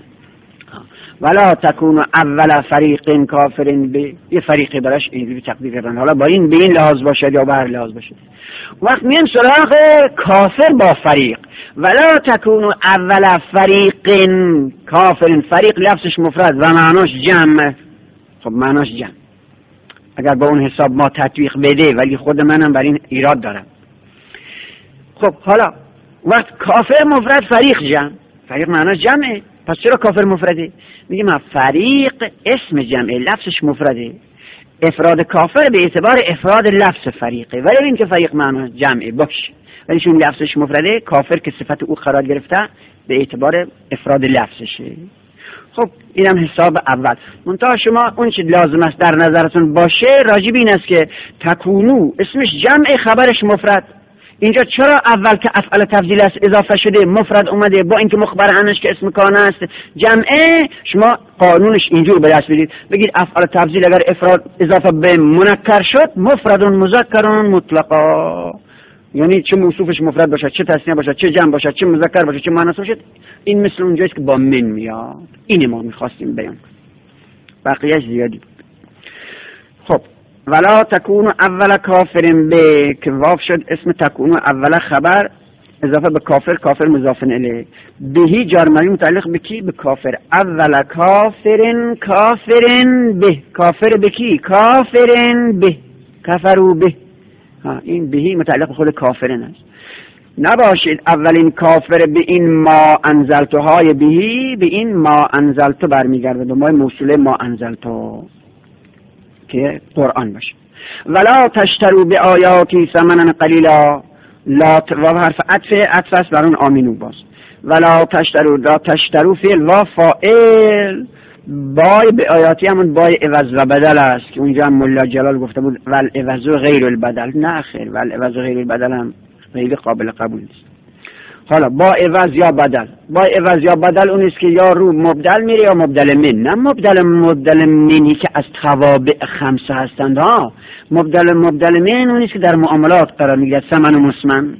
ولا تکون اول فریق کافر به، یه فریقی براش اینجوری تقدیر کردن، حالا با این به این لحاظ باشد یا به هر لحاظ باشد. وقت میان سراغ کافر با فریق، ولا تکون اول فریق کافر، فریق لفظش مفرد و معناش جمع. خب معناش جمع اگر با اون حساب ما تطبیق بده، ولی خود منم بر این ایراد دارم. خب حالا وقت کافر مفرد فریق جمع، فریق معناش جمعه، پس چرا کافر مفرده؟ میگیم فریق اسم جمعه لفظش مفرده، افراد کافر به اعتبار افراد لفظ فریقه، ولی این که فریق معناش جمعه باشه ولی چون لفظش مفرده کافر که صفت او قرار گرفته به اعتبار افراد لفظشه. خب اینم حساب اول. منتها شما اون چه لازم است در نظرتون باشه راجب این است که تکونو اسمش جمع خبرش مفرد. اینجا چرا اول که افعال تفضیل است اضافه شده مفرد اومده با اینکه مخبر عنش که اسم کانه است جمعه؟ شما قانونش اینجور به دست بدید بگید افعال تفضیل اگر افراد اضافه به منکر شد مفردون مذکرون مطلقا، یعنی چه موصوفش مفرد باشد چه تثنیه باشد چه جمع باشد چه مذکر باشد چه مؤنث باشد این مثل اونجاییست که با من میاد. این ما میخواستیم بیان کنیم، بقیه‌اش زیادی بود. خب ولا تکونو اول کافر به که واو شد اسم تکونو اول خبر اضافه به کافر، کافر مضاف الیه، بهی جار مجرور متعلق به کی؟ به کافر. اول کافرن کافرن به، کافر به کی؟ کافرن به، کفرو به. ها این بهی متعلق به خود کافرن است. نباشید اولین کافر به این ما انزلتو های بهی به این ما انزلتو برمیگرده به ما موصوله ما انزلتو که قرآن باشه. ولا تشترو به آیاتی ثمنا قلیلا، لا و حرف عطف عطف است بر اون آمینو باز. ولا تشترو، لا تشترو فعل و فاعل بای به آیاتی همون بای عوض و بدل است که اونجا هم ملا جلال گفته بود ول عوض و غیر البدل. نه خیر، ول عوض و غیر البدل هم غیر قابل قبول نیست. حالا با عوض یا بدل، با عوض یا بدل اون است که یا رو مبدل میره یا مبدل من. نه مبدل مبدل منی که از توابع خمسه هستند ها. مبدل مبدل من اون است که در معاملات قرار میگیرد، ثمن و مسمن.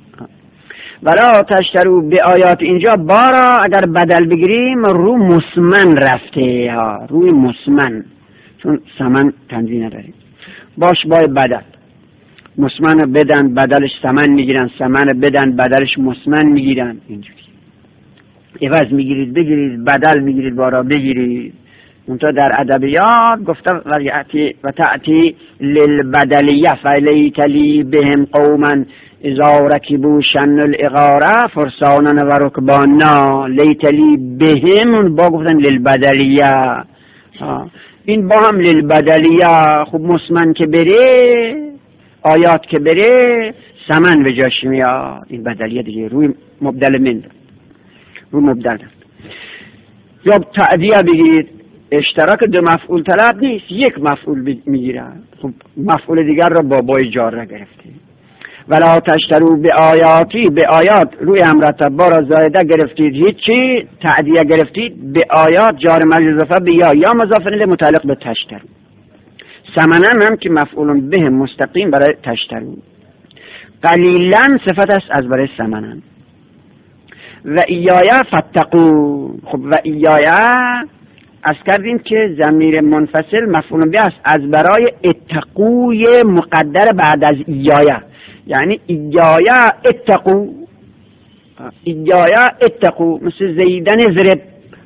ولا تشترو به آیات اینجا بارا اگر بدل بگیریم رو مسمن رفته ها، روی مسمن، چون ثمن تنزیه نداریم. باش بای بدل، مسمن بدن بدلش ثمن میگیرن، ثمن بدن بدلش مسمن میگیرن. اینجوری عوض میگیرید بگیرید، بدل میگیرید بارا بگیرید. اونتا در ادبیات گفته و تأتی للبدلیه فلیت لی بهم قوما اذا رکبوا شن الاغاره فرسانا و رکبانا. لیت لی بهم با گفتن للبدلیه، این با هم للبدلیه. خب مسمن که بره، آیات که بره، ثمن به جاش میاد. این بدلیه دیگه روی مبدل من، روی مبدل. یا تعدیه بگیرید، اشتراک دو مفعول طلب نیست، یک مفعول میگیرن. خب مفعول دیگر را با بای جار را گرفته. ولا تشترو به آیاتی، به آیات روی امرت بارا زایده گرفتید، هیچی. تعدیه گرفتید، به آیات جار مجزوفه به یا یا مضافه الیه متعلق به تشترو. ثمنن هم که مفعول به مستقیم برای تشترو. قلیلا صفت است از برای ثمنن. و ایایا فتقو. خب و ایایا از کردیم که ضمیر منفصل مفعول به است از برای اتقوی مقدر بعد از ایایا، یعنی ایایا اتقو، ایایا اتقو. مثل زیدن ضرب،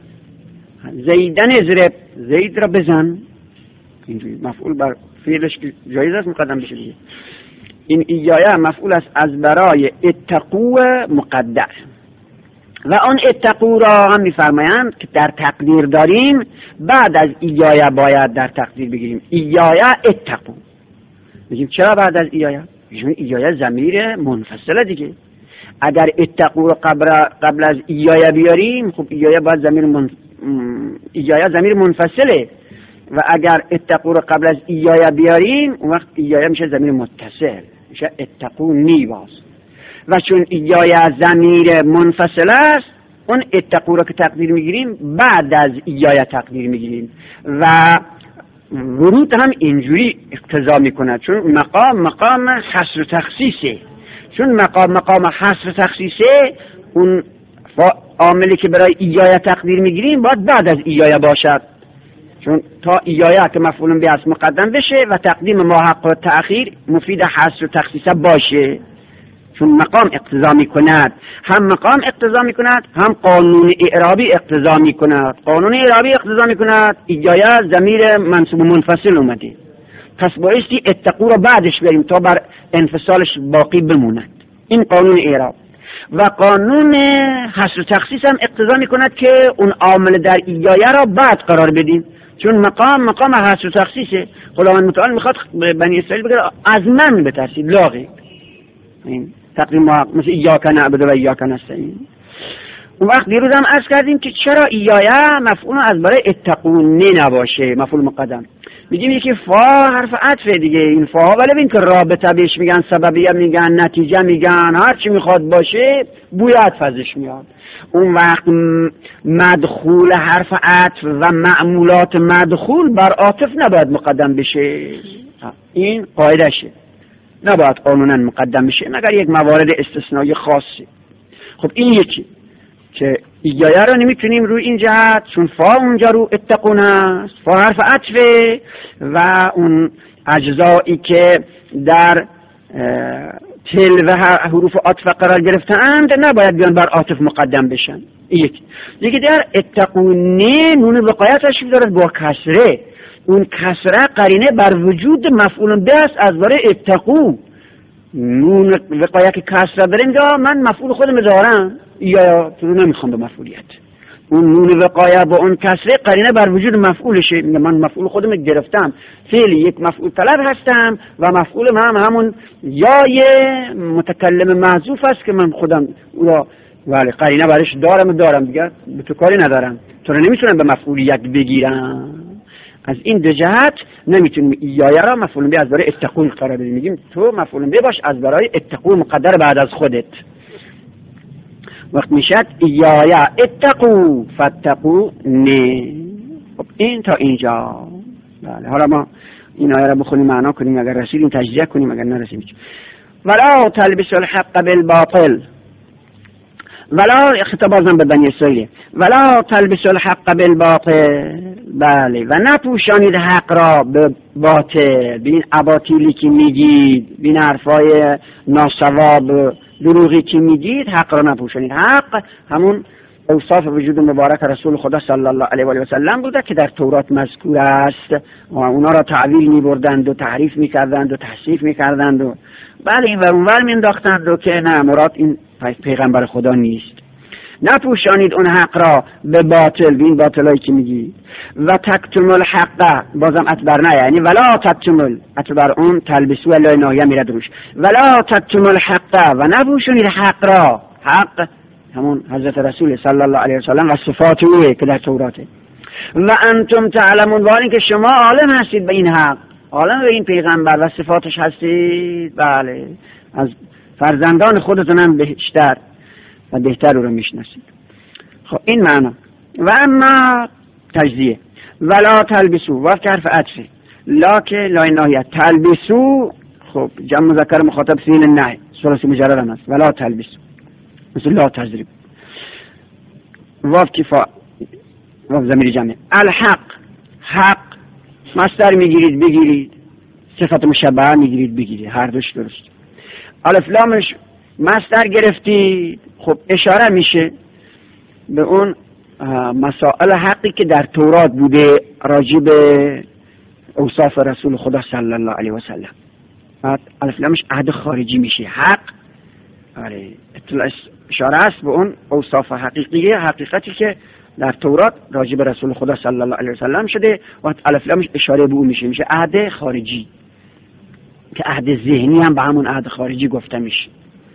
زیدن ضرب، زید را بزن. اینجوری مفعول بر فعلش جایز است مقدم بشه دیگه. این ایایا مفعول است از برای اتقو مقدر. و آن اتقو را هم میفرمایند که در تقدیر داریم بعد از ایایا باید در تقدیر بگیریم ایایا اتقو. میگیم چرا بعد از ایایا؟ چون ایایا ضمیر منفصله دیگه. اگر اتقو رو قبل قبل از ایایا بیاریم، خب ایایا باید ضمیر من... ایایا ضمیر منفصله، و اگر اتقو رو قبل از ایایا بیاریم اون وقت ایایا میشه ضمیر متصل، میشه اتقو نیواز. و چون ایایا ضمیر منفصل است، اون اتقو رو که تقدیر میگیریم بعد از ایایا تقدیر میگیریم. و ورود هم اینجوری اقتضا میکنه، چون مقام مقام حصر و تخصیصه. چون مقام مقام حصر و تخصیصه، اون عاملی که برای ایایا تقدیر میگیریم باید بعد از ایایا باشد، چون تا ایایا که مفعول به است مقدم بشه و تقدیم ما حق و تأخیر مفید حصر و تخصیص باشه. چون مقام اقتضا می کند، هم مقام اقتضا می کند، هم قانون اعرابی اقتضا می کند. قانون اعرابی اقتضا می کند ایایا ضمیر منصوب منفصل اومده، پس بایستی اتقو را بعدش بریم تا بر انفصالش باقی بموند. این قانون اعراب. و قانون حصر و تخصیص هم اقتضا می کند که اون عامل در ایایا را بعد قرار بدیم، چون مقام مقام حصر و تخصیصه. خداوند متعال میخواد بنی اسرائیل بگه از من بترسید، لاغی این تقدیم مثل ایاک نعبد و ایاک نستعین. اون وقت دیروز هم عرض کردیم که چرا ایایا مفعول از برای اتقونی نباشه، مفعول مقدم. میگیم یکی فا حرف عطفه دیگه. این فا ها ولی این که رابطه بهش میگن، سببیه میگن، نتیجه میگن، هر چی میخواد باشه بوی عطف ازش میاد. اون وقت مدخول حرف عطف و معمولات مدخول بر عاطف نباید مقدم بشه. این قاعدشه، نباید قانونا مقدم بشه مگر یک موارد استثنایی خاصی. خب این یکی که ایایا رو نمیتونیم روی این جهت، چون فا اونجا رو اتقون است، فا حرف عطفه و اون اجزایی که در تل و حروف عطف قرار گرفتند نباید بیان بر عاطف مقدم بشن. یک دیگه در اتقونه نون وقایتش دارد با کسره. اون کسره قرینه بر وجود مفعول به است از برای اتقو. نون وقایه که کسره داره اینجا من مفعول خودم دارم یا تو نمیخوام به مفعولیت. اون نون وقایه با اون کسره قرینه بر وجود مفعولشه. من مفعول خودم گرفتم، فعلی یک مفعول طلب هستم و مفعول من هم همون یای متکلم محذوف است که من خودم او را ولی قرینه برش دارم و دارم دیگه به تو کاری ندارم، تو رو نمیتونم به مفعولیت بگیرم. از این دو جهت نمیتونیم ایایه را مفعول به از برای اتقون قرار بدیم، میگیم تو مفعول به باش از برای اتقون مقدر بعد از خودت. وقت میشد ایایه اتقو فتقو نه. خب این تا اینجا. بله حالا ما این آیه را بخونیم معنا کنیم، اگر رسیدیم تجزیه کنیم، اگر نرسیدیم. ولا تلبسوا الحق بالباطل، ولا خطاب ازم به بنی اسرائیل، ولا تلبسوا الحق بالباطل، بله و نپوشانید حق را به باطل، بین اباطیلی که میگید، بین حرفای ناسواب دروغی که میگید حق را نپوشانید. حق همون اوصاف وجود مبارک رسول خدا صلی الله علیه و آله و سلم بوده که در تورات مذکور است و اونا را تعویل میبردند و تحریف میکردند و تحریف میکردند و بله این ور اونور مینداختند و که نه مراد این پیغمبر خدا نیست. نپوشانید اون حق را به باطل، بین باطلایی که میگید. و تکتموا الحق، بازم اتبر نه یعنی ولا تکتموا، اتبر اون تلبسو الا ناهیه میرد روش، ولا تکتموا الحق و نپوشانید حق را. حق همون حضرت رسول صلی الله علیه و سلم و صفات اوه که در توراته. و انتم تعلمون، ولی که شما عالم هستید به این حق، عالم به این پیغمبر و صفاتش هستید، بله از فرزندان خودتون هم بیشتر و بهتر رو میشناسید. خب این معنا. و اما تجزیه ولا تلبسو، و حرف عطفه، لا که لا ناهیه، تلبسو خب جمع مذکر مخاطب سین النهی ثلاثی مجرد هم هست، ولا تلبسو مثل لا تضرب، واو کفا واو ضمیر جمع. الحق، حق مصدر میگیرید بگیرید، صفت مشبهه میگیرید بگیرید، هر دوش درست. الف لامش مصدر گرفتید، خب اشاره میشه به اون مسائل حقی که در تورات بوده راجع به اوصاف رسول خدا صلی الله علیه و سلم. الف لامش عهد خارجی میشه. حق آره اشاره است به اون اوصاف حقیقیه، حقیقتی که در تورات راجع به رسول خدا صلی الله علیه و سلم شده و الف لامش اشاره به اون میشه، میشه عهد خارجی که عهد ذهنی هم به همون عهد خارجی گفته میشه.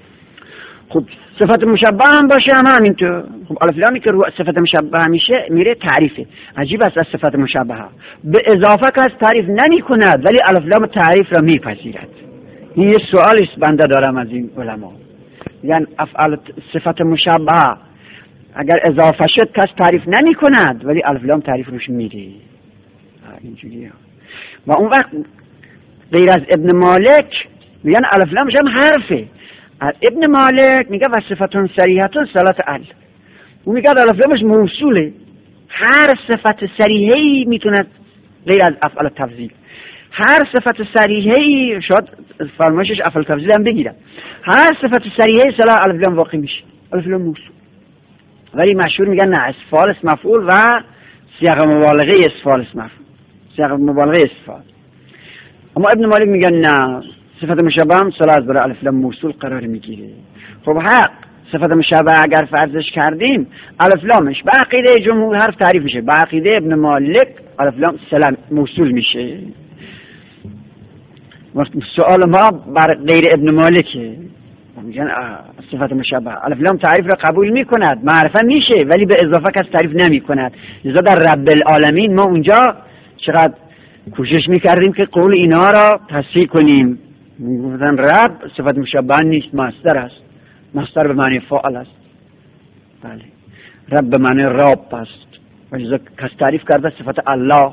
خب صفت مشبه هم باشه هم همینطور. خب الف لامی که رو صفت مشبه میشه میره تعریفه. عجیب است از صفت مشبه به اضافه که از تعریف نمی کند ولی الف لام تعریف را میپذیرد. این یه سوال است بنده دارم از این علما، یعنی افعال صفت مشبه اگر اضافه شد کس تعریف نمی کند ولی الف لام تعریف روش میره اینجوریه. و اون وقت غیر از ابن مالک میگن الف لامش هم حرفه. ابن مالک میگه و صفتون صریحتون صلات ال، اون میگه الف لامش موصوله. هر صفت صریحی میتونه غیر از افعال تفضیل، هر صفت صریحی شاید فرمایشش افعال تفضیل هم بگیره، هر صفت صریحی صلاح الف لام واقع میشه، الف لام موصول. ولی مشهور میگن نه اسفال اسم مفعول و صیغه مبالغه اسفال اسم مفعول، صیغه مبالغه اسفال. اما ابن مالک میگن نه صفت مشابه هم صلاح از برای الف لام موصول قرار میگیره. خب حق صفت مشابه اگر فرضش کردیم الف لامش به عقیده جمهور حرف تعریف میشه، به عقیده ابن مالک الف لام سلام موصول میشه. سوال ما بر غیر ابن مالکه، میگن صفت مشابه الف لام تعریف را قبول میکند، معرفه میشه ولی به اضافه کس تعریف نمیکند. لذا در رب العالمین ما اونجا چقدر کوشش میکردیم که قول اینا را تصحیح کنیم. میگفتن رب صفت مشابه نیست، مصدر است، مصدر به معنی فاعل است. بله رب به معنی رب است و لذا کس تعریف کرده صفت الله.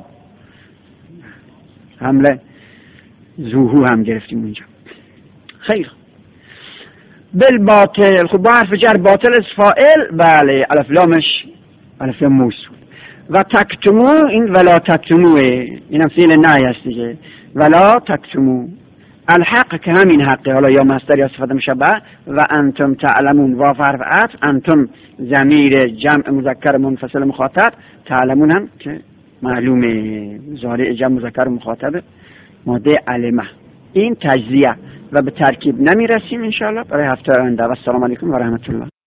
حمله زوهو هم گرفتیم اونجا. خیر بالباطل، خب با حرف جر باطل از فاعل، بله الف لامش الف لام موصول. و تکتمو این ولا تکتموه، اینم فعل نهی است دیگه. ولا تکتمو الحق که همین حقه، حالا یا مصدر یا صفت مشبه. و انتم تعلمون و حرف عطف، انتم ضمیر جمع مذکر منفصل مخاطب، تعلمون هم که معلومه ضارع جمع مذکر مخاطب ماده علمه. این تجزیه و به ترکیب نمی رسیم انشاءالله برای هفته آینده. و السلام علیکم و رحمت الله.